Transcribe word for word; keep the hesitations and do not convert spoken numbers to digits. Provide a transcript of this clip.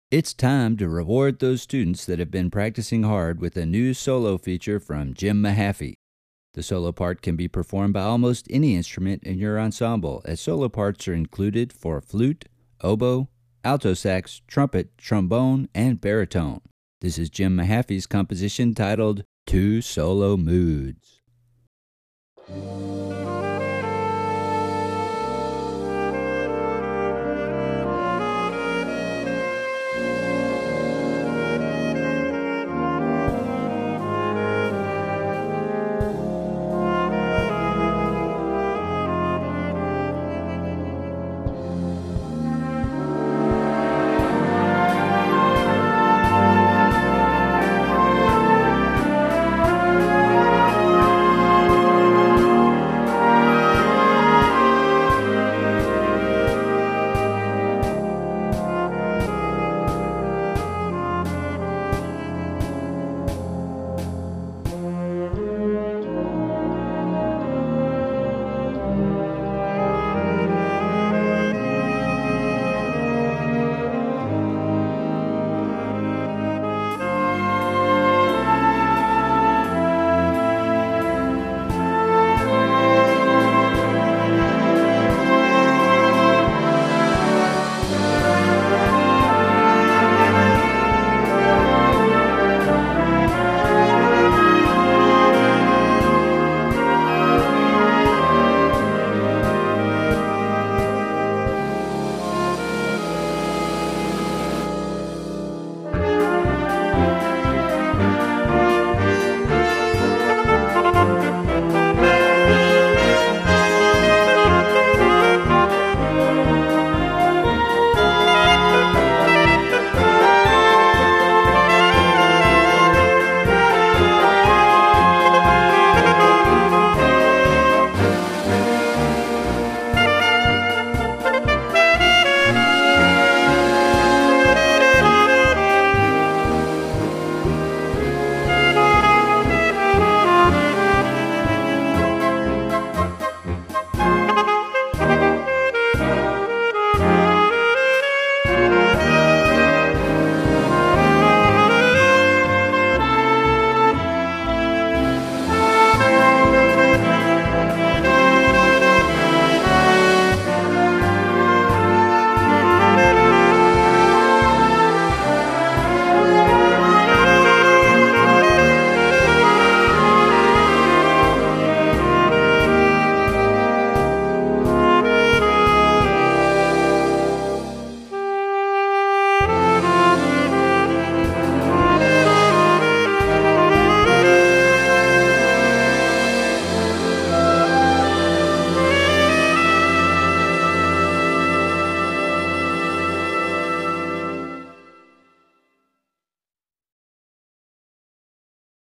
It's time to reward those students that have been practicing hard with a new solo feature from Jim Mahaffey. The solo part can be performed by almost any instrument in your ensemble, as solo parts are included for flute, oboe, alto sax, trumpet, trombone, and baritone. This is Jim Mahaffey's composition titled Two Solo Moods.